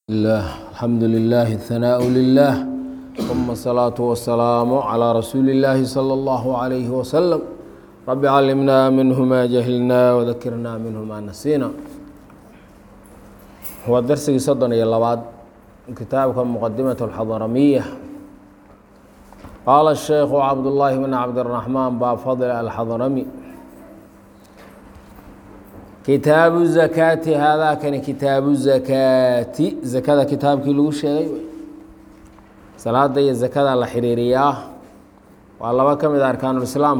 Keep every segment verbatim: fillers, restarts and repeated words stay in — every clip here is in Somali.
الله الحمد لله الثناء لله ثم الصلاة والسلام على رسول الله صلى الله عليه وسلم رب علمنا منه ما جهلنا وذكرنا منه ما نسينا هو الدرس صدنا يا لبعض كتابكم مقدمة الحضرمية قال الشيخ عبد الله بن عبد الرحمن باب فضل الحضرمي كتاب الزكاة هذا كان كتاب الزكاة زكاة كتاب كيلو شيء صلاة دي الزكاة على حريرية والله كم إذا أركان الإسلام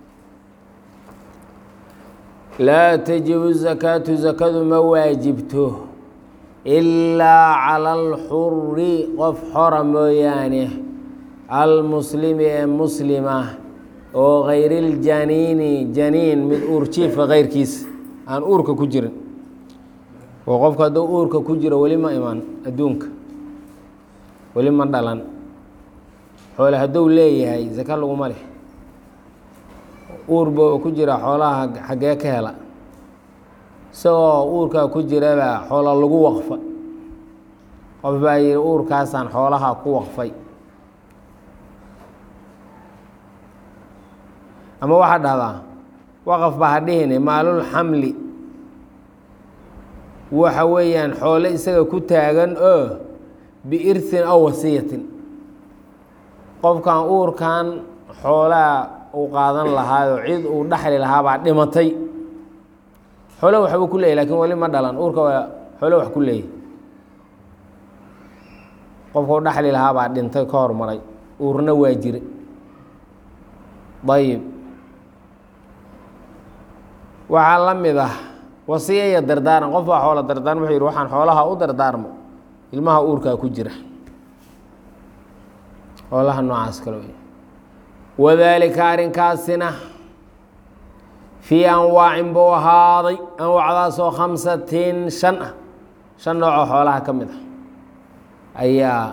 لا تجب الزكاة زكاة ما واجبته إلا على الحر قف حرم يعني المسلم مسلمة وغير الجنين جنين من أورشيف غير كيس aan uurka ku jirin oo qofka hadduu uurka ku jiro weli ma imaan adduunka weli ma dhalan xoole hadduu leeyahay zaka laguma leh uurba oo ku jira xoolaha xaggee ka hela isagoo uurkaa ku jiraba xoola lagu waqfa qof baa yidhi uurkaasaan xoolaha ku waqfay ama waxaa dhahdaa waqaf baa hadhihine maalul xamli waxa weeyaan xoole isaga ku taagan oo biirhin aw wasiyatin qofkan uurkan xoolaa uu qaadan lahaayoo cid uu dhaxli lahaa baa dhimatay xoole waxbuu ku leeyahy lakin weli ma dhalan uurka waa xoole wax ku leeyahy qofka u dhaxli lahaa baa dhintay ka hormaray uurna waa jire ayib waxaa la mid ah wasiya iyo dardaaran qof baa xoola dardaaran wuxuu yidhi waxaan xoolaha u dardaarmo ilmaha uurkaa ku jira xoolaha noocaas kale wey wadaalika arrinkaasina fii anwaacin buu ahaaday anwaacdaasoo khamsatin shan ah shan noocoo xoolaha ka mid ah ayaa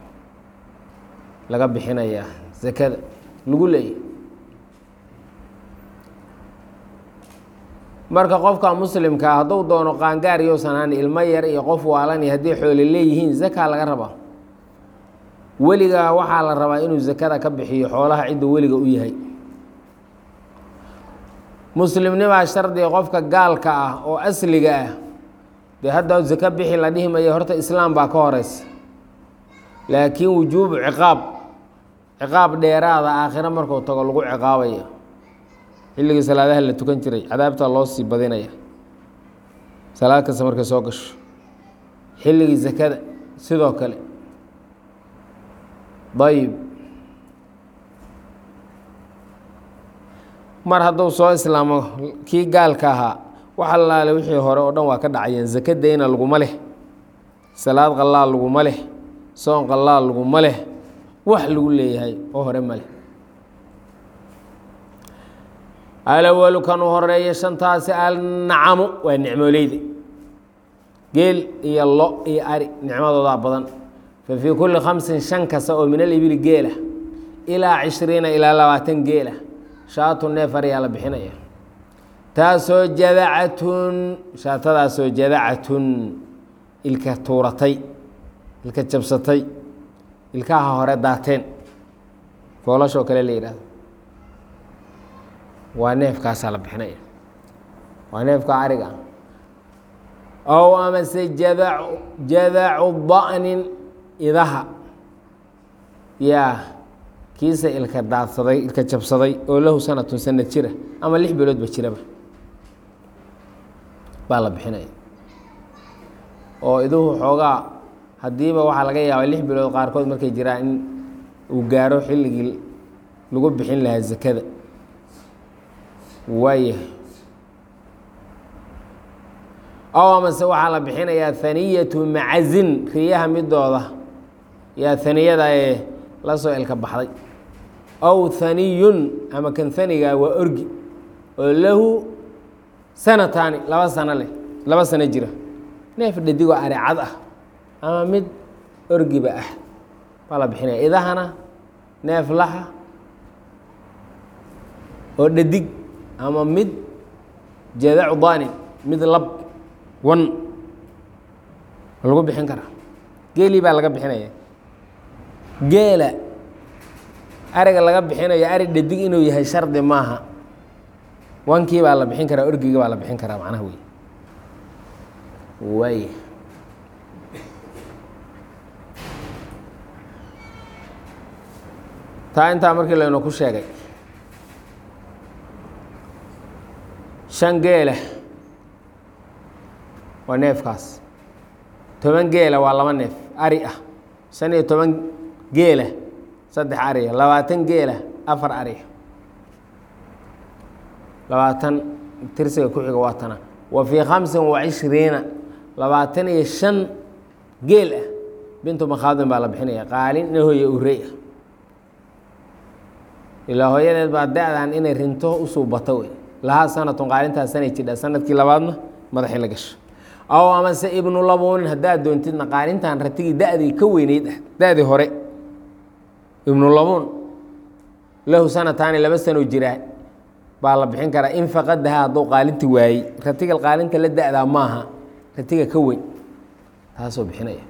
laga bixinayaa sakada lagu leeyahy marka qofka muslimkaa hadduu doono qaangaar iyousan ahan ilmo yar iyo qof waalan iyo haddii xoole leeyihiin zakaa laga rabaa weligaa waxaa la rabaa inuu zakada ka bixiyo xoolaha cidda weliga u yahay muslimnimaa shardiga qofka gaalka ah oo asliga ah dee hadda zaka bixi la dhihi mayo horta islaam baa ka horeysa laakiin wujuubu ciqaab ciqaab dheeraada aakhiro markuu tago lagu ciqaabaya xilligii salaadaha la tukan jiray cadaabtaa loo sii badinaya salaad kasta markay soo gasho xilligii zakada sidoo kale dayib mar hadduu soo islaamo kii gaalka ahaa wax allaale wixii hore oo dhan waa ka dhacayeen zakadayna laguma leh salaad qallaal laguma leh soon qallaal laguma leh wax lagu leeyahay oo hore ma leh alawalu kan u horeeya shantaasi alnacamu waa nicmooleyda geel iyo lo iyo ari nicmadoodaa badan fa fii kulli khamsin shan kasta oo min alibili geela ilaa cishriina ilaa labaatan geela shaatu neef ariyaa la bixinaya taasoo jadacatun shaatadaasoo jadacatun ilka tuuratay ilka jabsatay ilkaha hore daateen foolashoo kale la yidhahdo waa neefkaasaa la bixinaya waa neefka ariga ow amase jadac jadacu da'nin idaha yaa kiisa ilka daadsaday ilka jabsaday oo lahu sanatun sanad jira ama lix biloodba jiraba baa la bixinaya oo iduhu xoogaa haddiiba waxaa laga yaabaa lix bilood qaarkood markay jiraan in uu gaaro xilligii lagu bixin lahaa zakada waayahay ow amase waxaa la bixinayaa haniyatu macazin riyaha midooda yaa haniyada ee la soo ilka baxday ow haniyun ama kan hanigaa waa orgi oo lahu sanataani laba sano leh laba sano jira neef dhadigoo aricad ah ama mid orgiba ah baa la bixinaya idahana neef laha oo dhadig ama mid jadacu daanin mid lab wan lagu bixin karaa geelii baa laga bixinaya geela ariga laga bixinayo ari dhadig inuu yahay shardi maaha wankii baa la bixin karaa orgiga baa la bixin karaa macnaha wey waay taa intaa markii laynu ku sheegay shan geela waa neefkaas toban geela waa laba neef ari ah shan iyo toban geela saddex ariya labaatan geela afar ariya labaatan tirsiga ku xiga waa tana wa fii khamsin wa cishriina labaatan iyo shan geel ah bintu makhaadin baa la bixinaya qaalin ina hooye urey ah ilaa hooyadeed baa da-dan inay rinto u suubato wey lahaa sanatun qaalintaas sanay jidha sanadkii labaadna madaxii la gasho aw amase ibnu labuunin haddaad doontidna qaalintan ratigii da-dii ka weyneyd ah da-dii hore ibnu labuun lahu sanataani laba sano jiraa baa la bixin karaa in faqadaha hadduu qaalinti waayey ratiga qaalinta la da-daa maaha ratiga ka weyn taasoo bixinaya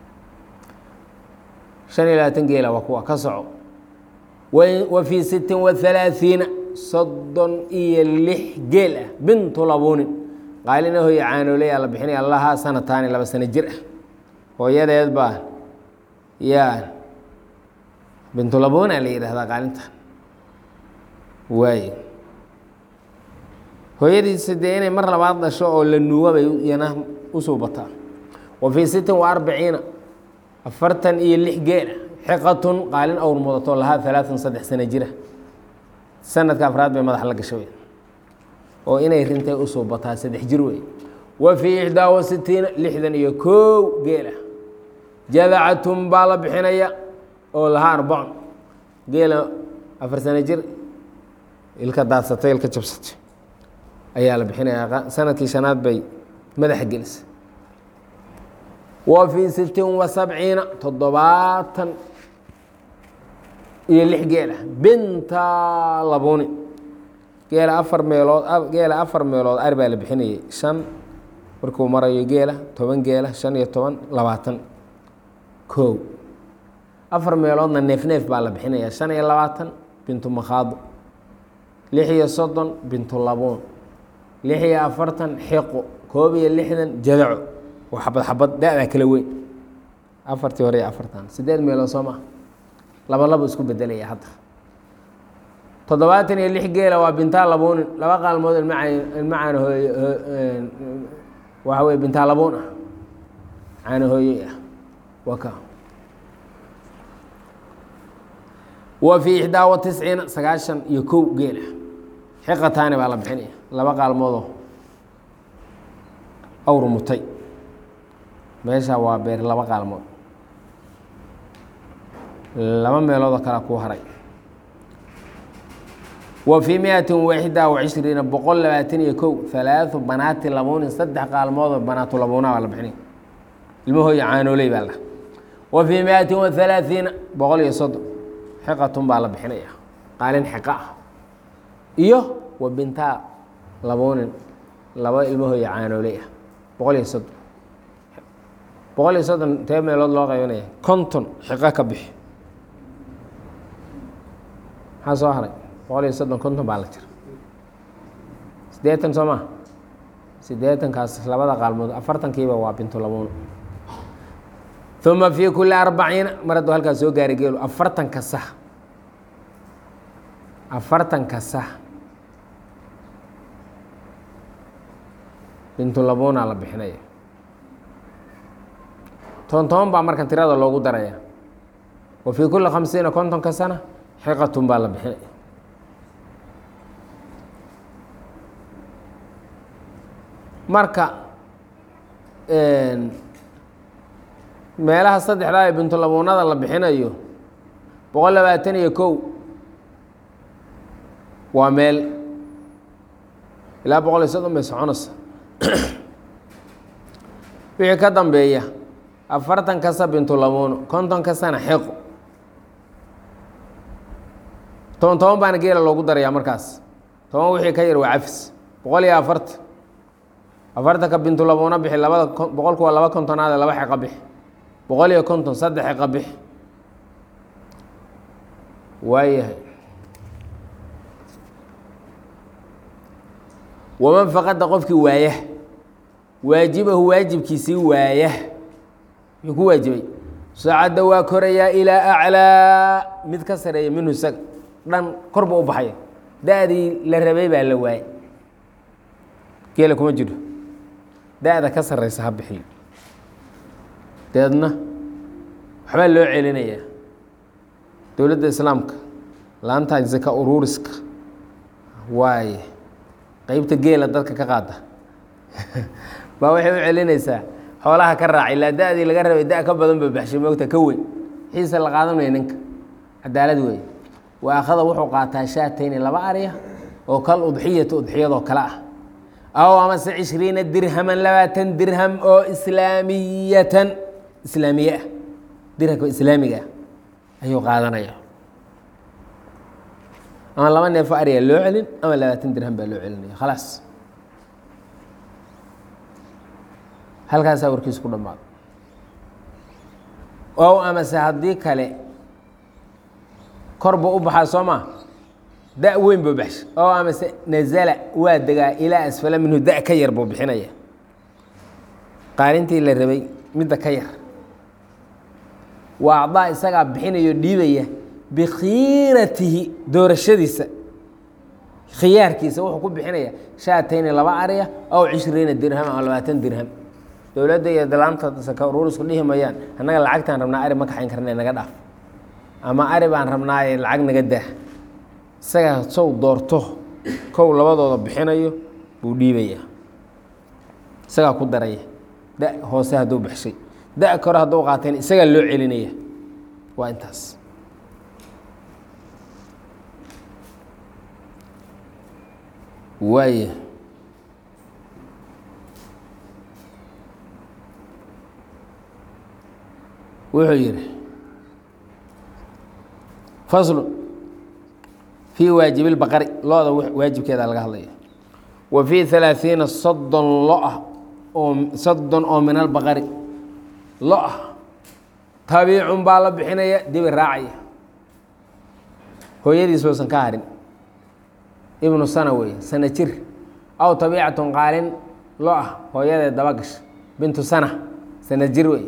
shan iyo labaatan geela waa kuwa ka soco wa fii sittin wa halaaثiina soddon iyo lix geel ah bintu labuunin qaalina hooye caanoolaya la bixinaya lahaa sanataani laba sano jir ah hooyadeed baa yaa bintu labuuna la yidhahdaa qaalinta waay hooyadiisa dee inay mar labaad dhasho oo la nuuga bay iyana u suubataa wa fii sittin wa arbaciina afartan iyo lix geela xiqatun qaalin awr mudato lahaa alaaثan saddex sano jira sanadka afraad bay madaxa la gasho wey oo inay rintay u suubataa saddex jir wey wa fii ixdaa wa sitiina lixdan iyo kow geela jadacatun baa la bixinaya oo lahaa arbacun geela afar sano jir ilka daadsatay ilka jabsatay ayaa la bixinayaa sanadkii shanaad bay madaxa gelisa wa fii sittin wa sabciina toddobaatan iyo lix geela binta labuuni geela afar meelood geela afar meelood ari baa la bixinayay shan markuu marayo geela toban geela shan iyo toban labaatan kow afar meeloodna neef neef baa la bixinaya shan iyo labaatan bintu makhaado lix iyo soddon bintu labuun lix iyo afartan xiqo koob iyo lixdan jadaco waa xabad xabad da-daa kala weyn afartii hore iyo afartan siddeed meelood soo maha laba labo isku bedelaya hadda toddobaatan iyo lix geela waa bintaa labuunin laba qaalmood ilma ilma caana hooye waxa weye bintaa labuun ah caana hooyey ah waa ka wa fii ixdaa wa tisciina sagaashan iyo kow geela xiqataani baa la bixinaya laba qaalmoodoo awr mutay meesha waa beer laba qaalmood laba meeloodoo kalea kuu haray wa fii miatin waxida wa cishriina boqol labaatan iyo kow halaaثu banaati labuunin saddex qaalmoodoo banaatu labuuna baa la bixinaya ilmahooya caanooley baa la wa fii miatin wa halaaثiina boqol iyo soddon xiqatun baa la bixinaya qaalin xiqa ah iyo wa bintaa labuunin laba ilmahooya caanooley ah boqol iyo soddon boqol iyo soddon tee meelood loo qaybinaya konton xiqo ka bixi maxaa soo haray boqol iyo soddon konton baa la jira siddeetan soo maa siddeetankaas labada qaalmood afartankiiba waa bintu labuun uma fii kuli arbaciina mar hadduu halkaas soo gaari geelu afartanka sax afartanka sax bintu labuunaa la bixinaya toban toban baa markan tirada loogu daraya wa fii kuli khamsiina kontonka sana xiqatun baa la bixinaya marka meelaha saddexdaa ee bintu labuunada la bixinayo boqol labaatan iyo kow waa meel ilaa boqol iyo soddon bay soconaysa wixii ka dambeeya afartan kasa bintu labuuno konton kasana xiqo toban toban baana geela loogu darayaa markaas toban wixii ka yar waa cafis boqol iyo afartan afartanka bintu labuuna bixi labada boqolku waa laba kontonaade laba xiqo bixi boqol iyo konton saddex qabix waayahay waman faqada qofkii waaya waajibahu waajibkiisii waaya muxuu ku waajibay sacadda waa korayaa ilaa aclaa mid ka sareeya minhu isaga dhan korba u baxaya da-dii la rabay baa la waayay geela kuma jiro da-da ka sareysa ha bixiyo deedna waxbaa loo celinayaa dowladda islaamka laantaa zaka uruuriska waaye qeybta geela dadka ka qaada baa waxay u celinaysaa xoolaha ka raac ilaa da-dii laga rabay da ka badan ba baxshay moogta ka weyn xiisa la qaadanaya ninka cadaalad weeye wa akhada wuxuu qaataa shaatayni laba arya oo kal udxiyata udxiyadoo kale ah aw amase cishriina dirhaman labaatan dirham oo islaamiyatan islaamiye ah dirhamka islaamiga ah ayuu qaadanaya ama laba neefo arya loo celin ama labaatan dirham baa loo celinaya khalaas halkaasaa warkiis ku dhammaado ow amase haddii kale kor buu u baxaa soo maa da weyn buu baxshay ow amase nazala waa degaa ilaa asfala minhu da ka yar buu bixinaya qaalintii la rabay midda ka yar waa acdaa isagaa bixinayo dhiibaya bikhiiratihi doorashadiisa khiyaarkiisa wuxuu ku bixinaya shaatayni laba arya aw cishriina dirham ama labaatan dirham dowladda iyo dalaanta saka uruurisku dhihi mayaan annaga lacagtaan rabnaa ari ma kaxayn karna naga dhaaf ama ari baan rabnaaye lacag naga daa isagaa sow doorto kow labadooda bixinayo buu dhiibaya isagaa ku daraya da hoose hadduu baxshay da kore hadduu qaatayna isagaa loo celinaya waa intaas waaya wuxuu yihi faslu fii waajibi اlbaqari lo-da waajibkeeda laga hadlaya wa fii halaaثiina soddon lo-ah oo soddon oo min albaqari lo-ah tabiicun baa la bixinaya dibi raacaya hooyadiis uusan ka harin ibnu sana weeye sana jir aw tabiicatun qaalin lo-ah hooyadeed daba gasha bintu sana sana jir wey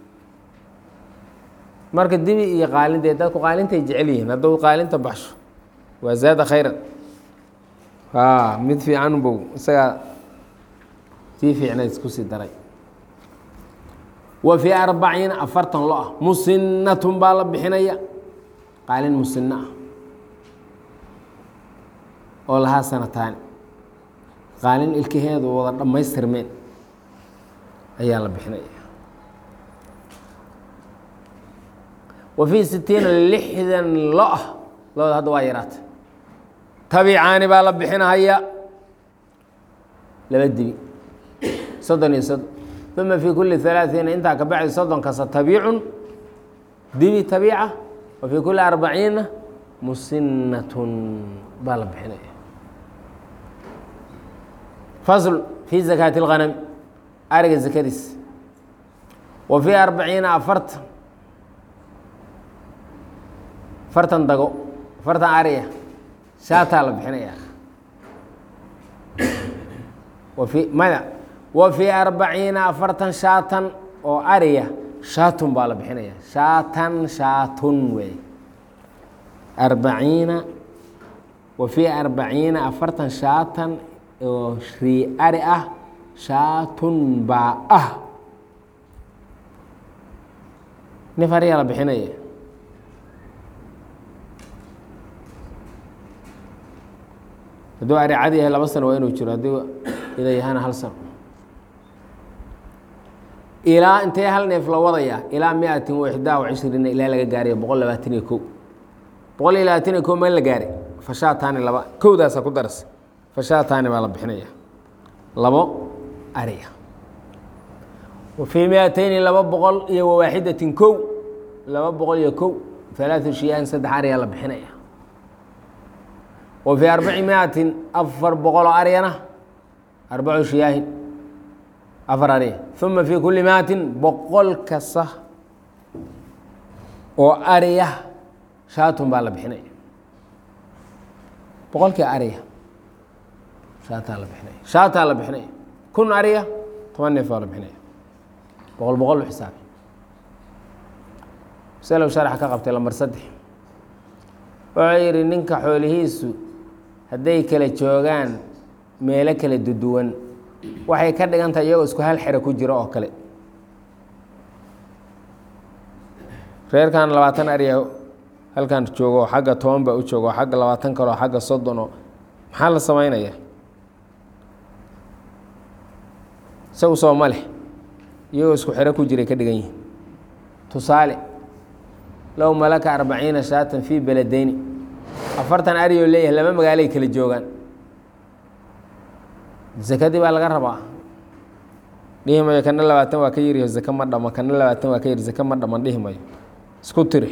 marka dibi iyo qaalintee dadku qaalintay jecel yihiin hadduu qaalinta baxsho waa zaada khayran a mid fiican bow isagaa sii fiicnayd isku sii daray wa fii arbaciina afartan lo ah musinatun baa la bixinaya qaalin musina ah oo lahaa sanataani qaalin ilkaheedu wada dhammaystirmeen ayaa la bixinaya wa fii sitiina lixdan lo-ah looda hadda waa yaraata tabicaani baa la bixinahaya laba dibi soddon iyo soddon uma fii kuli halaaثiina intaa ka bacdi soddon kasta tabiicun dibi tabiica wa fii kuli arbaciina musinatun baa la bixinaya fasl fii zakaati اlghanami ariga zakadiis wa fii arbaciina afartan afartan dago afartan ariya shaataa la bixinaya wafi maya wa fii arbaciina afartan shaatan oo ariya shaatun baa la bixinaya shaatan shaatun wey arbaciina wa fii arbaciina afartan shaatan oo rii ari ah shaatun baa ah nif ariya la bixinaya hadduu ari cad yahay laba sano waa inuu jiro haddii ida yahana hal sano ilaa intee hal neef la wadaya ilaa miatin wa ixdaa wa cishriina ilaa laga gaarayo boqol labaatan iyo kow boqol iyo labaatan iyo kow ma la gaaray fashaataani laba kowdaasa ku daras fashaataani baa la bixinaya labo ariya wa fii miatayni laba boqol iyo wawaaxidatin kow laba boqol iyo kow halaatu shiyaan saddex ariyaa la bixinaya wa fii arbaci miatin afar boqoloo aryana arbacu shiyaahin afar arya uma fii kuli miatin boqol kasta oo ariya shaatun baa la bixinaya boqolkii ariya shaataa la bixinaya shaataa la bixinaya kun ariya toban neef baa la bixinaya boqol boqol u xisaabi salow sharax ka qabtay lambar saddex wuxuu yidhi ninka xoolihiisu hadday kala joogaan meelo kala duduwan waxay ka dhigan tahay iyagoo isku hal xero ku jiro oo kale reerkan labaatan ariya halkan joogo xagga toban baa u joogo xagga labaatan kaleo xagga soddonoo maxaa la samaynayaa isagu soo ma leh iyagoo isku xero ku jiray ka dhigan yihin tusaale low malaka arbaciina shaatan fii beledeyni afartan ariyoo leeyahay laba magaalay kala joogaan zakadii baa laga rabaa dhihi mayo kana labaatan waa ka yariyo zake ma dhama kana labaatan waa ka yari zake ma dhaman dhihi mayo isku tiri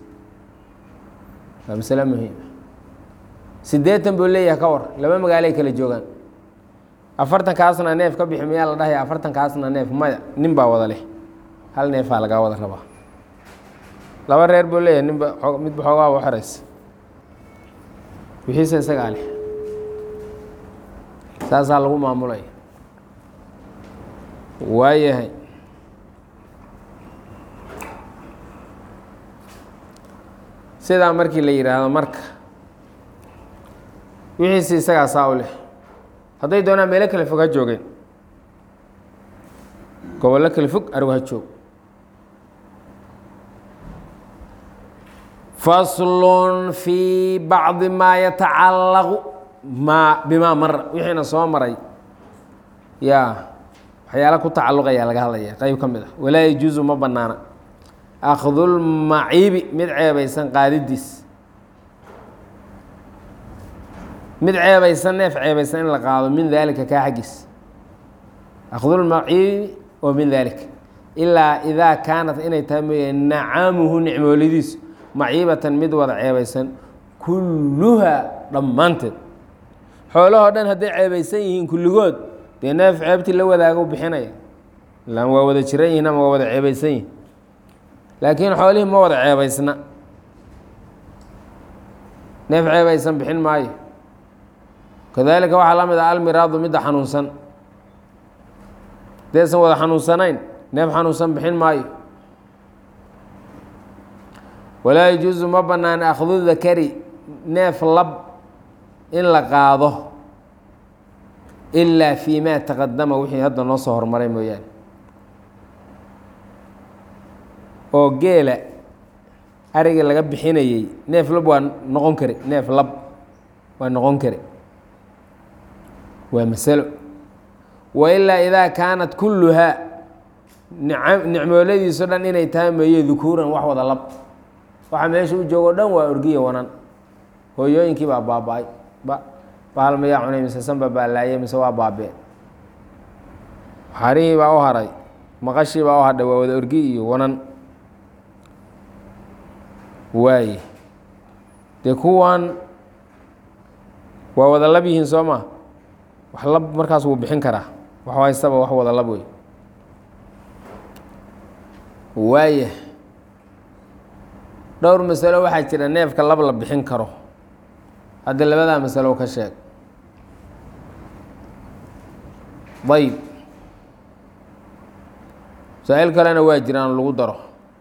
waa masale muhiim siddeetan buu leeyahay ka war laba magaalay kala joogaan afartan kaasna neef ka bixi miyaa la dhahaya afartan kaasna neef maya nin baa wada leh hal neefaa lagaa wada rabaa laba reer buu leeyahay ninba midba xoogaa u xeraysa wixiisa isagaa leh saasaa lagu maamulaya waayahay sidaa markii la yidhaahdo marka wixiisi isagaa saa u leh hadday doonaan meelo kale fog ha joogeen gobollo kale fog arigu ha joog faslun fii bacdi maa yatacallaqu maa bimaa mara wixiina soo maray yaa waxyaala ku tacalluqayaa laga hadlaya qeyb ka mid ah walaa yajuusu ma banaana akhdulmaciibi mid ceebaysan qaadidiis mid ceebaysan neef ceebaysan in la qaado min daalika kaa xaggiis akhdulmaciibi oo min daalika ilaa idaa kaanat inay tahay mooye nacamuhu nicmooladiisu maciibatan mid wada ceebaysan kulluhaa dhammaanteed xoolahoo dhan hadday ceebaysan yihiin kulligood dee neef ceebtii la wadaago bixinaya ilaan waa wada jiran yihiin ama waa wada ceebaysan yihin laakiin xoolihii ma wada ceebaysna neef ceebaysan bixin maayo kadaalika waxaa la mid ah almiraadu midda xanuunsan hadaysan wada xanuunsanayn neef xanuunsan bixin maayo walaa yajuusu ma banaana akhdu dakari neef lab in la qaado ilaa fii maa taqadama wixii hadda noo soo hormaray mooyaane oo geela ariga laga bixinayey neef lab waa noqon kare neef lab waa noqon kare waa masalo wa ilaa idaa kaanat kulluhaa nicmooladiiso dhan inay tahay mooye dukuuran wax wada lab waxaa meesha u joogo dhan waa orgiya wanan hooyooyinkii baa baaba-ay ba bahal mayaa cunay mise sanba baa laayay mise waa baabeen xarihii baa u haray maqashii baa u hadhay waa wada orgi iyo wanan waaye dee kuwan waa wada lab yihiin soo ma wax lab markaas wuu bixin karaa wax haystaba wax wada lab wey waaye dhowr masalo waxaa jira neefka lab la bixin karo hadda labadaa masalo ka sheeg ayb masaa-il kalena waa jiraan lagu daro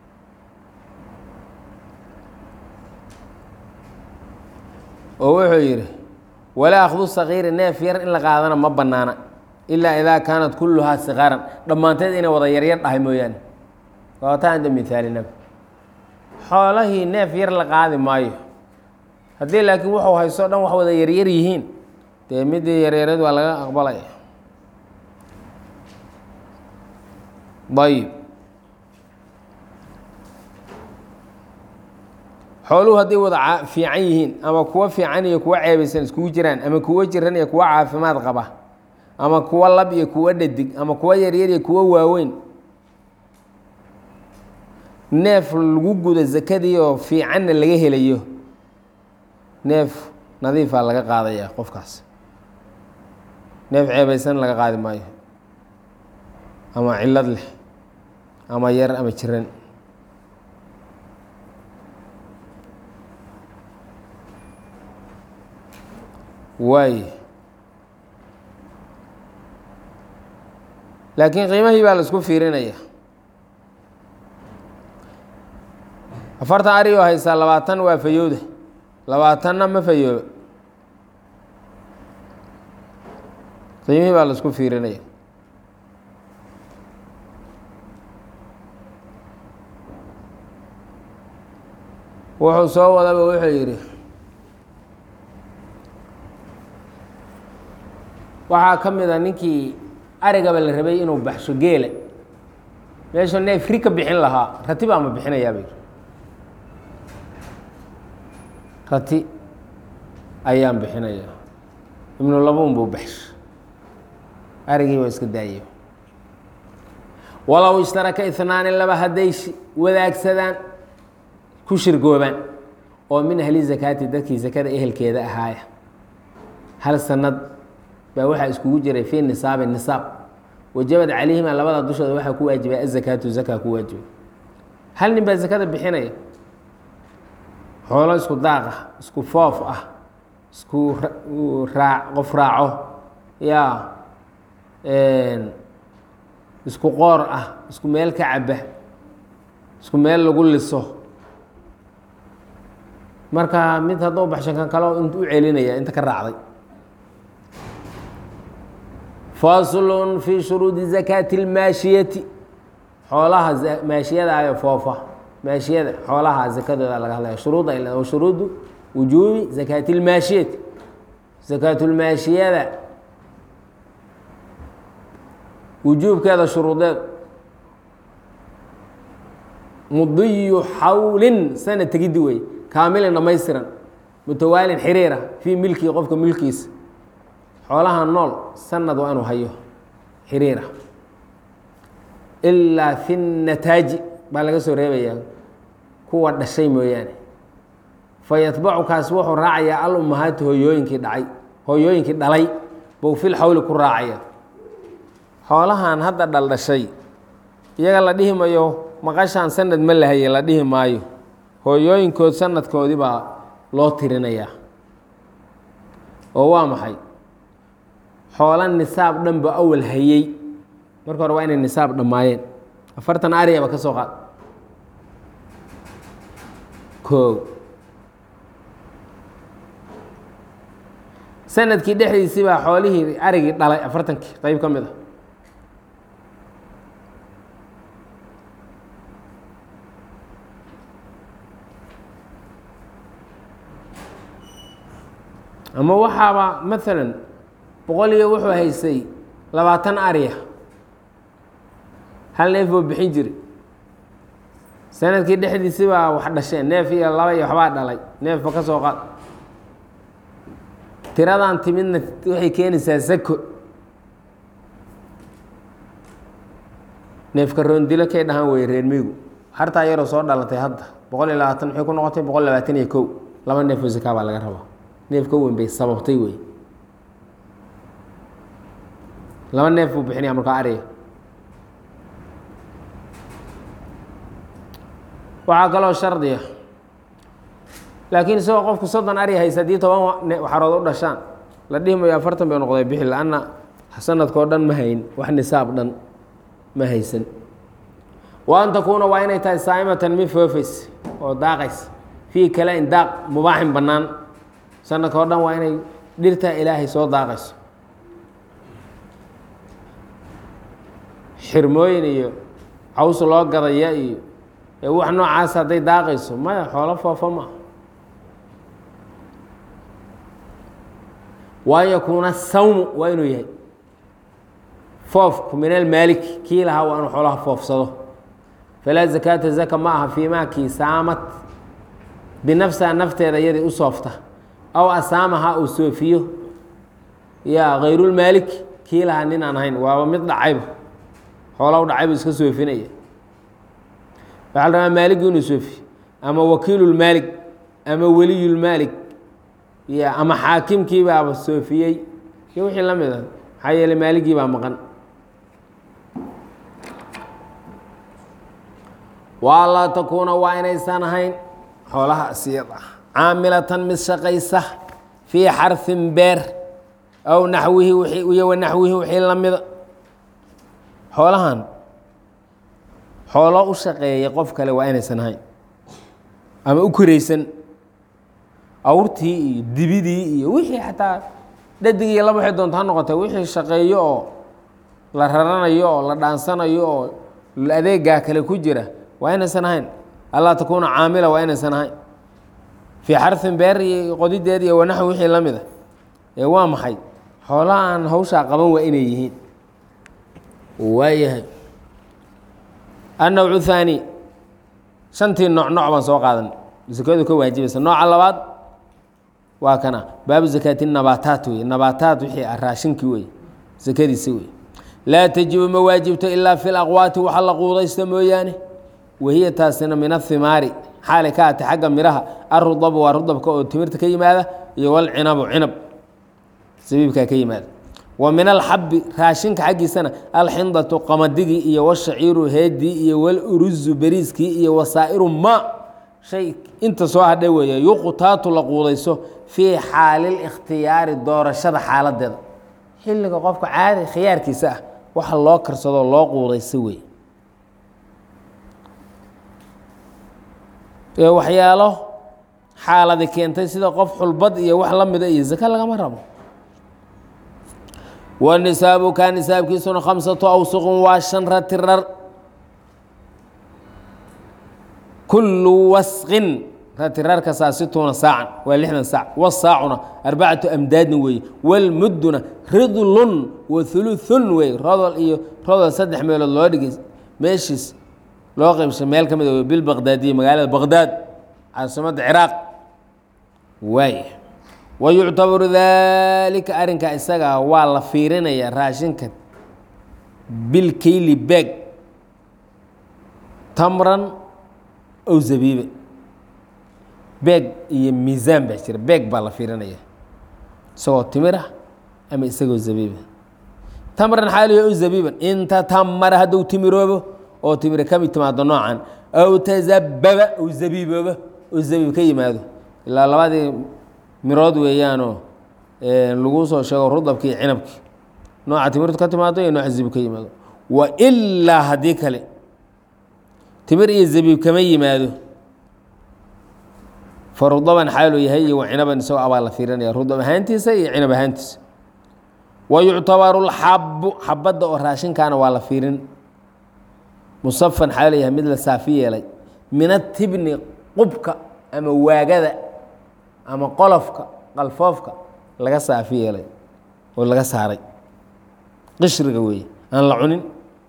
oo wuxuu yidhi walaa akhdu sakiiri neef yar in la qaadana ma banaana ilaa idaa kaanat kulluhaa sikaaran dhammaanteed inay wada yaryar dhahay mooyaane waataanda mihaalinaba xoolahii neef yar la qaadi maayo haddii laakiin wuxuu haysto dhan wax wada yaryar yihiin dee midii yaryareed waa laga aqbalaya ayb xooluhu hadday wada fiican yihiin ama kuwa fiican iyo kuwa ceebaysan iskugu jiraan ama kuwo jiran iyo kuwa caafimaad qaba ama kuwa lab iyo kuwa dhadig ama kuwa yaryar iyo kuwa waaweyn neef lagu gudo zakadii oo fiicanna laga helayo neef nadiifaa laga qaadaya qofkaas neef ceebaysan laga qaadi maayo ama cilad leh ama yar ama jiran waay laakiin qiimahii baa la isku fiirinaya afartan ari oo haysaa labaatan waa fayooda labaatanna ma fayooba qiimihii baa la isku fiirinaya wuxuu soo wadaba wuxuu yidhi waxaa ka mid a ninkii arigaba la rabay inuu baxsho geela meeshu neef ri ka bixin lahaa rati baa ma bixinayaa bay rati ayaan bixinayaa ibnu labuun buu baxsho arigii waa iska daayay walow ishtaraka ihnaani laba hadday wadaagsadaan ku shirgoobaan oo min ahli zakaati dadkii zakada ehelkeeda ahaaya hal sanad baa waxaa iskugu jiray fii nisaabi nisaab wajabad calayhima labada dushooda waxaa ku waajibay azakaatu zakaa ku waajiba hal nin baa zakada bixinaya xoolo isku daaq ah isku foof ah isku raa qof raaco yaa isku qoor ah isku meel ka caba isku meel lagu liso marka mid hadduu baxshan kan kale int u celinaya inta ka raacday faslun fii shuruudi zakaati اlmaashiyati xoolaha maashiyada ayo foofa maashiyada xoolaha zakadooda laga hadlaya shuruuda ila wa shuruudu wujuubi zakaati اlmaashiyati zakaatu lmaashiyada wujuubkeeda shuruudeed mudiyu xawlin sana tegiddi wey kaamilin dhamaystiran mutawaalin xiriira fii milkii qofka milkiisa xoolaha nool sanad waa inuu hayo xiriira ilaa fi nataaji baa laga soo reebayaa kuwa dhashay mooyaane fayatbacu kaas wuxuu raacayaa al ummahaati hooyooyinkii dhacay hooyooyinkii dhalay bou fil xawli ku raacaya xoolahan hadda dhaldhashay iyaga la dhihi mayo maqashaan sanad ma lahaye la dhihi maayo hooyooyinkood sanadkoodii baa loo tirinayaa oo waa maxay xoola nisaab dhan ba awal hayey marka hore waa inay nisaab dhammaayeen afartan ariyaba ka soo qaad koow sanadkii dhexdiisii baa xoolihii arigii dhalay afartankii qayb ka mid a ama waxaaba maalan boqol iyo wuxuu haysay labaatan ariya hal neef buu bixin jiray sanadkii dhexdiisii baa wax dhasheen neef iyo laba iyo waxbaa dhalay neefba ka soo qaad tiradan timidna waxay keenaysaa sako neefka roondilo kay dhahaan wey reer miigu hartaa yaroo soo dhalatay hadda boqol iyo labaatan maxay ku noqotay boqol labaatan iyo kow laba neef oo zakaa baa laga rabaa neef ka weyn bay sababtay wey laba neef buu bixinaya markaa ariga waxaa kaloo shardiya laakiin isagoo qofku soddon ari haysa haddii toban waxarood u dhashaan la dhihi mayo afartan bay noqday bixi la-anna sanadkao dhan ma hayn wax nisaab dhan ma haysan wa an takuuna waa inay tahay saa'imatan mid foofays oo daaqays fii kala-in daaq mubaaxin bannaan sanadka o dhan waa inay dhirtaa ilaahay soo daaqayso xirmooyin iyo caws loo gadaya iyo ee wax noocaas hadday daaqayso maya xoolo foofa ma waan yakuuna sawmu waa inuu yahay foofku min almaalik kii lahaa waa inuu xoolaha foofsado falaa zakaata zaka ma aha fii maa kii saamat binafsiha nafteeda iyadii u soofta aw asaamaha uu soofiyo yaa kayrulmaalik kii lahaa nin aan ahayn waaba mid dhacayba xoola u dhacaybu iska soofinaya waxaa la rabaa maaligii inuu soofiyo ama wakiilulmaalig ama weliyulmaalig ya ama xaakimkii baaba soofiyey iyo wixii la mid a maxaa yeeley maaligii baa maqan waa laa takuuna waa inaysan ahayn xoolaha asiyad ah caamilatan mid shaqaysa fii xarfin beer aw naxwihi iyo wanaxwihi wixii la mida xoolahan xoolo u shaqeeya qof kale waa inaysan ahayn ama u koraysan awrtii iyo dibidii iyo wixii xataa dhadig iyo laba waxay doonta ha noqotay wixii shaqeeyo oo la raranayo oo la dhaansanayo oo adeegaa kale ku jira waa inaysan ahayn allaa takuuna caamila waa inaysan ahayn fii xarfin beer iyo qodideed iyo wanaxwi wixii la mida ee waa maxay xoolaha aan hawshaa qaban waa inay yihiin waayahay annawcu thaani shantii nooc nooc baan soo qaadan sakadu ka waajibaysa nooca labaad waa kana baabu zakaati nabaataat wey nabaataat wixii ah raashinkii wey sakadiisi wey laa tajibu ma waajibto ilaa fi laqwaati waxa la quudaysta mooyaane wahiya taasina min ahimaari xaalay ka ate xagga miraha arudabu waa rudabka oo timirta ka yimaada iyo walcinabu cinab sabiibkaa ka yimaada wa min alxabi raashinka xaggiisana alxindatu qamadigi iyo washaciiru heedii iyo waluruzu beriiskii iyo wasaa'iru ma shay inta soo hadha weeye yuqtaatu la quudayso fii xaalilikhtiyaari doorashada xaaladeeda xilliga qofka caadi khiyaarkiisa ah waxa loo karsado loo quudayso wey waxyaalo xaaladi keentay sida qof xulbad iyo wax la mida iyo zaka lagama rabo wanisaabu kaa nisaabkiisuna khamsatu awsuqun waa shan ratirar kullu wasqin ratirarkasaa situuna saacan waa lixdan saac wasaacuna arbacatu amdaadin weeye walmudduna ridlun wa huluthun wey rodol iyo rodol saddex meelood loo dhigay meeshiis loo qaybshay meel ka mid a bilbaqdaadiya magaalada baqdaad caasimadda ciraaq waay wa yuctabaru daalika arrinkaa isagaa waa la fiirinayaa raashinka bilkeyli beeg tamran ow zabiiba beeg iyo miisaan baa jira beeg baa la fiirinaya isagoo timira ama isagoo zabiiba tamran xaaliyo ow zabiiban inta tamara hadduu timiroobo oo timire ka mid timaado noocan aw tazababa ou zabiibooba oo zabiib ka yimaado ilaa labadii mirood weeyaanoo lagu soo sheego rudabkii iyo cinabkii nooca timirtu ka timaado iyo nooca zabiib ka yimaado wa ilaa haddii kale timir iyo zabiib kama yimaado fa rudaban xaaluu yahay iyo wa cinaban isagoo abaa la fiirinaya rudab ahaantiisa iyo cinab ahaantiisa wa yuctabaru lxabu xabadda oo raashinkaana waa la fiirin musafan xaal yahay mid la saafi yeelay min atibni qubka ama waagada ama qolofka qalfoofka laga saafi yeelay oo laga saaray qishriga weeye aan la cunin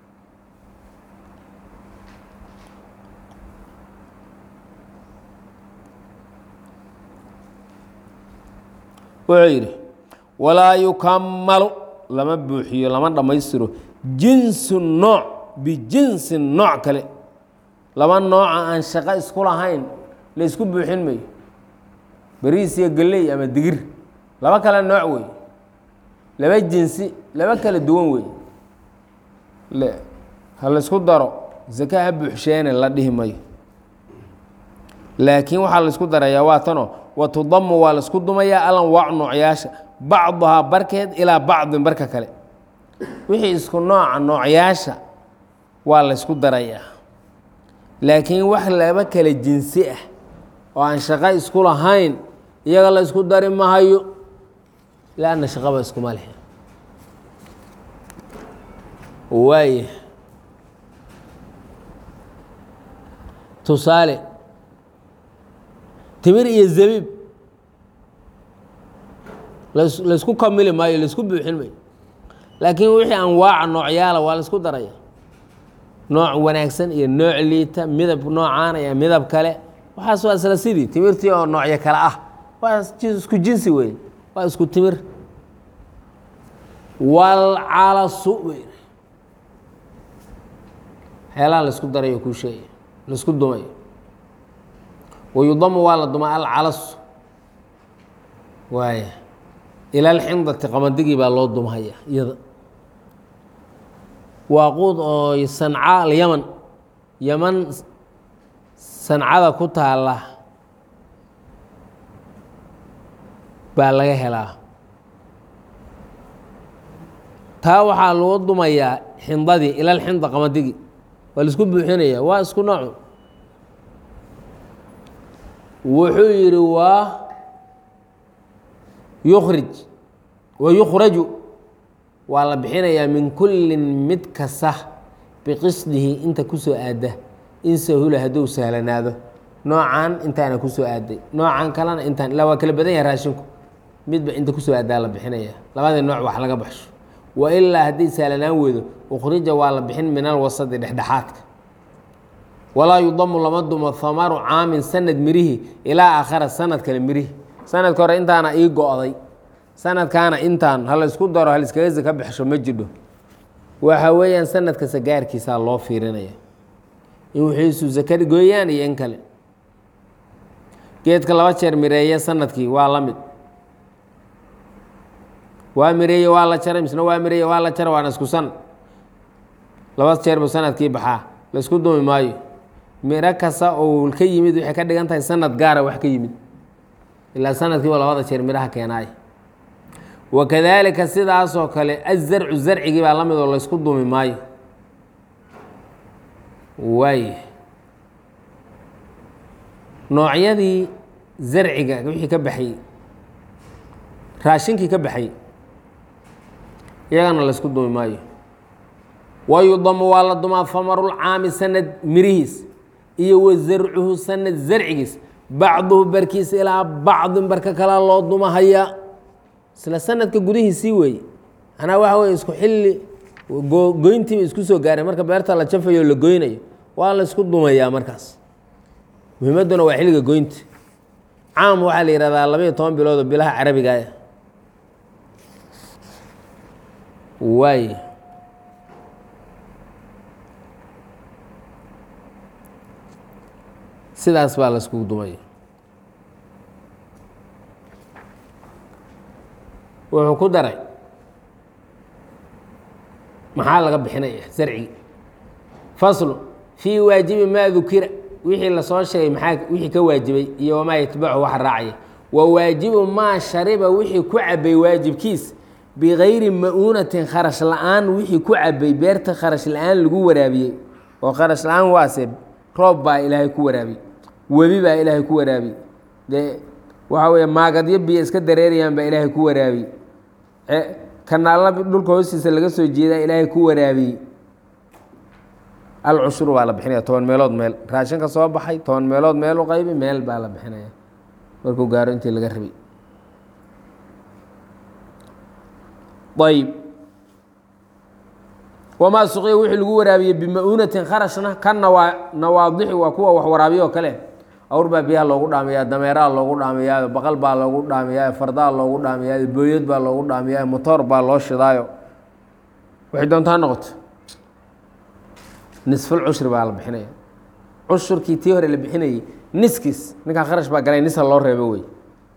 wuxuu yidhi walaa yukamalu lama buuxiyo lama dhammaystiro jinsu nooc bijinsi nooc kale laba nooca aan shaqo isku lahayn la isku buuxin mayo beriis iyo galley ama digir laba kale nooc wey laba jinsi laba kala duwan wey ha la isku daro zaka ha buuxsheene la dhihi mayo laakiin waxaa la isku darayaa waa tanoo watudamu waa la isku dumayaa alanwaac noocyaasha bacduhaa barkeed ilaa bacdin barka kale wixii isku nooca noocyaasha waa la isku darayaa laakiin wax laba kale jinsi ah oo aan shaqo isku lahayn iyaga la isku dari mahayo lanna shaqaba iskuma leh waaya tusaale timir iyo zabiib la isku kamili maayo la isku buuxin maayo laakiin wixii anwaaca noocyaala waa la isku daraya nooc wanaagsan iyo nooc liita midab noocaan iyo midab kale waxaas waa isla sidii timirtii oo noocyo kale ah waa isku jinsi wey waa isku timir walcalasu wey waxyaalaha la isku darayo kuu sheegay la isku dumayo wayudamu waa la dumaa alcalasu waaya ila alxindati qamandigii baa loo dumhaya iyada waa quud oo sanca alyaman yaman sancada ku taala baa laga helaa taa waxaa loo dumayaa xindadii ilal xinda qamadigi waa la isku buuxinaya waa isku noocu wuxuu yidhi waa yukhrij wa yukhraju waa la bixinayaa min kullin mid kasta biqisdihi inta kusoo aada in sahula hadduu sahlanaado noocan intaana kusoo aaday noocan kalena intaan ilaa waa kala badan yahay raashinku midba inta kusoo aadaa la bixinaya labadii nooc wax laga baxsho wa ilaa haddii sahlanaan weydo ukhrija waa la bixin min alwasadi dhexdhexaadka walaa yudamu lama dumo hamaru caamin sanad mirihi ilaa aakhara sanad kale mirihi sanadka hore intaana ii go-day sanadkaana intaan hala isku daro hal iskaga saka baxsho ma jidho waxa weeyaan sanadka sagaarkiisaa loo fiirinaya in wixiisu sakadi gooyaan iyo in kale geedka laba jeer mireeye sanadkii waa la mid waa mireeye waa la jaray misna waa mireeye waa la jara waana isku sanad laba jeer buu sanadkii baxaa la isku dumi maayo miro kasta oo ka yimid waxay ka dhigan tahay sanad gaara wax ka yimid ilaa sanadkiiba labada jeer midhaha keenaay wakadaalika sidaasoo kale azarcu zarcigii baa la mid oo la isku dumi maayo waay noocyadii zarciga wixii ka baxay raashinkii ka baxay iyagana la isku dumi maayo wayudamu waa la dumaa famarulcaami sanad mirihiis iyo wa zarcuhu sanad zarcigiis bacduhu barkiisa ilaa bacdin barka kalaa loo dumahayaa isla sanadka gudihiisii weeye manaa waxa weye isku xilli goyntiiba isku soo gaareen marka beerta la jafayo o la goynayo waa la isku dumayaa markaas muhiimadduna waa xilliga goynta caam waxaa la yihahdaa labaiyo toban bilood oo bilaha carabigaah waay sidaas baa la iskugu dumaya wuxuu ku daray maxaa laga bixinaya sarcigi faslu fii waajibi maa dukira wixii lasoo sheegay maxaa wixii ka waajibay iyo wamaa yatbacu waxa raacaya wa waajibu maa shariba wixii ku cabay waajibkiis bigayri ma-uunatin kharash la-aan wixii ku cabay beerta kharash la-aan lagu waraabiyey oo kharash la-aan waase roob baa ilaahay ku waraabiyey webi baa ilaahay ku waraabiyey dee waxaa weeye maagadyo biyo iska dareerayaan baa ilaahay ku waraabiyey kanaalla dhulka hoostiisa laga soo jeedaa ilaahay ku waraabiyey alcushuru baa la bixinaya toban meelood meel raashinka soo baxay toban meelood meel u qaybi meel baa la bixinaya markuu gaaro intii laga rabay ayb wamaa suqiya wixii lagu waraabiyey bima-uunatin kharashna ka nawaa nawaadixi waa kuwa wax waraabiyo oo kale awr baa biyaha loogu dhaamiyaa dameeraha loogu dhaamiyaa baqal baa loogu dhaamiyaa fardaa loogu dhaamiyaa booyad baa loogu dhaamiyaa motoor baa loo shidaayo waxay doontaa noqoto nisful cushri baa la bixinaya cushurkii tii hore la bixinayey niskiis ninkaa kharash baa galay nisa loo reebo wey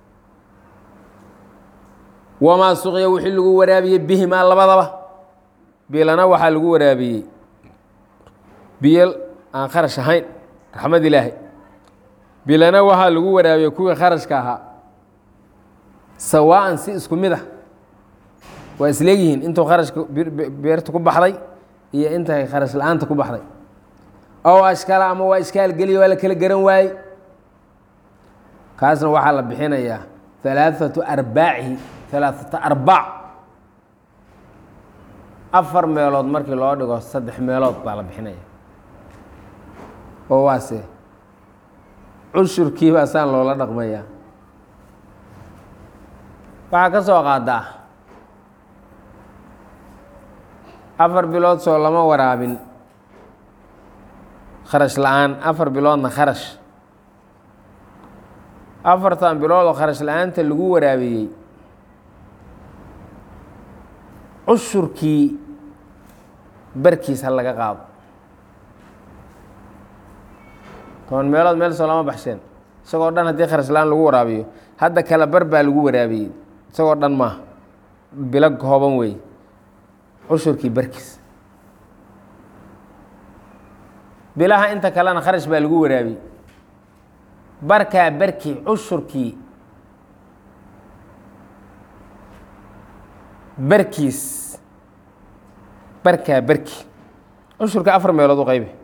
wamaa suqiya wixii lagu waraabiyey bihimaa labadaba bilana waxaa lagu waraabiyey biyo aan kharash ahayn raxmad ilaahay bilana waxaa lagu waraabiyey kuwii kharashka ahaa sawaan si isku mid ah waa isleegyihiin intuu kharashka beerta ku baxday iyo intay kharash la-aanta ku baxday ow ashkala ama waa ishkaal geliya waa la kala garan waayey kaasna waxaa la bixinayaa halaaثatu arbaacihi halaaثata arbaac afar meelood markii loo dhigo saddex meelood baa la bixinaya oo waase cushurkii baa saan loola dhaqmayaa waxaa ka soo qaadaa afar bilood soo lama waraabin kharash la-aan afar biloodna kharash afartan bilood oo kharash la-aanta lagu waraabiyey cushurkii barkiis ha laga qaado toban meelood meel soo lama baxsheen isagoo dhan haddii kharash la-aan lagu waraabiyo hadda kala bar baa lagu waraabiyey isagoo dhan maaha bilo kooban wey cushurkii barkiis bilaha inta kalena kharash baa lagu waraabiyey barkaa barkii cushurkii barkiis barkaa barki cushurka afar meelood u qaybi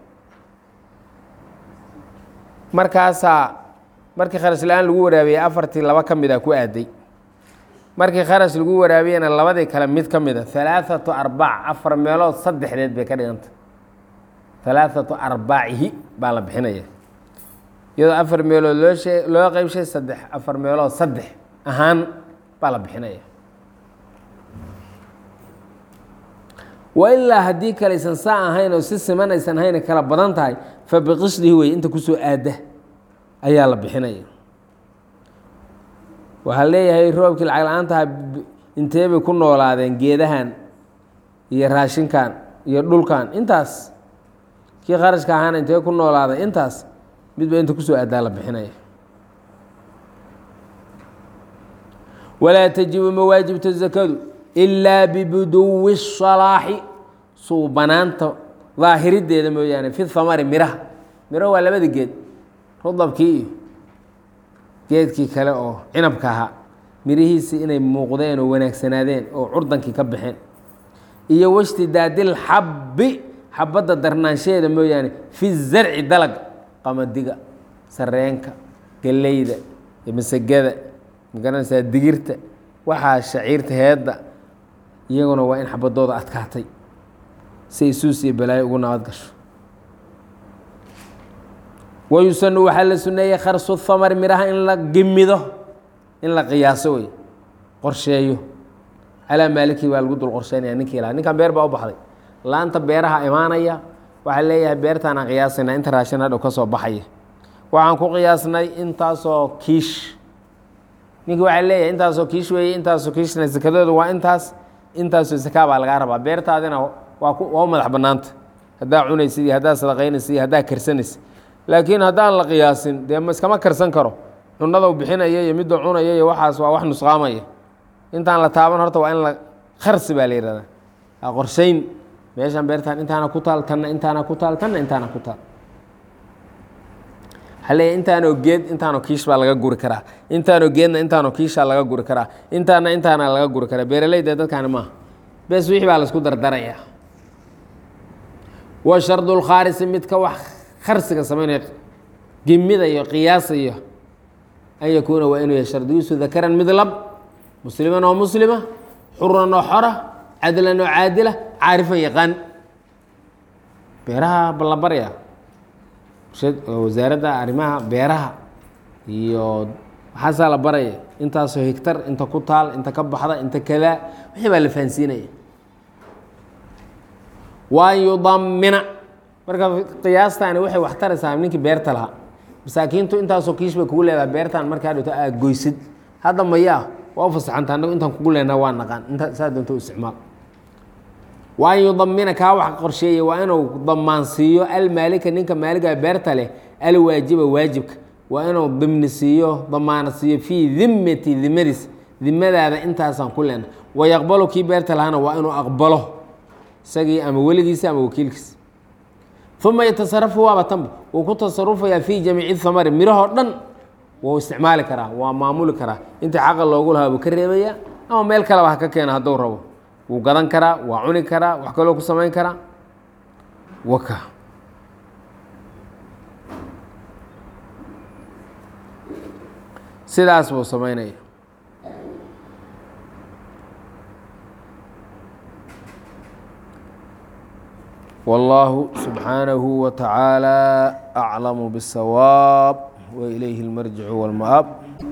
markaasaa markii kharash la-aan lagu waraabiyey afartii laba ka mid a ku aaday markii kharash lagu waraabiyeyna labadii kale mid ka mid a halaaثatu arbac afar meelood saddexdeed bay ka dhiganta halaaثatu arbaacihi baa la bixinaya iyadoo afar meelood loo shee loo qeybshay saddex afar meelood saddex ahaan baa la bixinaya wa ilaa haddii kale aysan saa ahayn oo si siman aysan ahayn kala badan tahay fa biqisdihi wey inta kusoo aada ayaa la bixinaya waxaa leeyahay roobkii lacag la-aantaha intee bay ku noolaadeen geedahan iyo raashinkan iyo dhulkan intaas kii kharashka ahaana intee ku noolaaday intaas midba inta kusoo aadaa la bixinaya walaa tajibu ma waajibto zakadu ilaa bibuduwi الsalaaxi suubanaanta daahirideeda mooyaane fi hamari miraha miraha waa labada geed rudabkii iyo geedkii kale oo cinabka ahaa mirihiisii inay muuqdeen oo wanaagsanaadeen oo curdankii ka baxeen iyo washtidaadil xabbi xabadda darnaanshaheeda mooyaane fi zarci dalag qamadiga sareenka geleyda iyo masagada magaranaysaa digirta waxaa shaciirta heedda iyaguna waa in xabadooda adkaatay si ay suus iyo balaayo ugu nabad gasho wayusanu waxaa la suneeyey kharsu hamar miraha in la gimido in la qiyaaso wey qorsheeyo calaa maalikii baa lagu dul qorsheynaya ninkii lahaa ninkan beer baa u baxday laanta beeraha imaanaya waxaa leeyahay beertaan aan qiyaasana inta raashin hadhow ka soo baxaya waxaan ku qiyaasnay intaasoo kiish ninkii waxaa leeyahay intaasoo kiish weeye intaasoo kiishna sakadooda waa intaas intaasoo sakaa baa lagaa rabaa beertaadina waa waa u madax bannaanta haddaa cunaysid iyo haddaa sadaqaynaysid iyo haddaa karsanaysid laakiin haddaan la qiyaasin dee ma iskama karsan karo cunada u bixinaya iyo midda cunaya iyo waxaas waa wax nusqaamaya intaan la taaban horta waa in la kharsi baa la yihahdaa waa qorshayn meeshaan beertaan intaana ku taal tanna intaana ku taal tanna intaana ku taal waxaa leeyahay intaanoo geed intaanoo kiish baa laga guri karaa intaanoo geedna intaanoo kiishaa laga guri karaa intaana intaana laga guri karaa beeraleyda dadkaani maaha bes wixii baa laisku dardaraya wa shardu lkhaarisi midka wax kharsiga samaynaya gimida iyo qiyaasaya an yakuuna waa inuu yahay shardigiisu dakaran mid lab musliman oo muslima xuran oo xora cadlan oo caadila caarifan yaqaan beeraha la barya wasaaradda arrimaha beeraha iyo waxaasaa la baraya intaasoo higtar inta ku taal inta ka baxda inta kadaa wixii baa la fahansiinaya waan yudamina marka qiyaastaani waxay wax taraysaa ninkii beerta lahaa masaakiintu intaasoo kiish bay kugu leedahay beertaan markaa dhito aad goysid hadda mayaa waa u fasaxanta annagu intaan kugu leenaha waa naqaan inta saa doonto u isticmaal waan yudamina kaa wax qorsheeyey waa inuu damaansiiyo almaalika ninka maaliga beerta leh alwaajiba waajibka waa inuu dimni siiyo damaana siiyo fii dimati dimadiis dimadaada intaasaan ku leenahay wayaqbalo kii beerta lahana waa inuu aqbalo isagii ama weligiisa ama wakiilkiisa uma yatasarafu waaba tanba wuu ku tasarufayaa fii jamiici hamari mirahoo dhan wuu isticmaali karaa waa maamuli karaa intii xaqa loogu lahaa buu ka reebayaa ama meel kaleba ha ka keena hadduu rabo wuu gadan karaa waa cuni karaa wax kaloo ku samayn karaa waka sidaas buu samaynaya والله سبحانه وتعالى أعلم بالصواب وإليه المرجع والمآب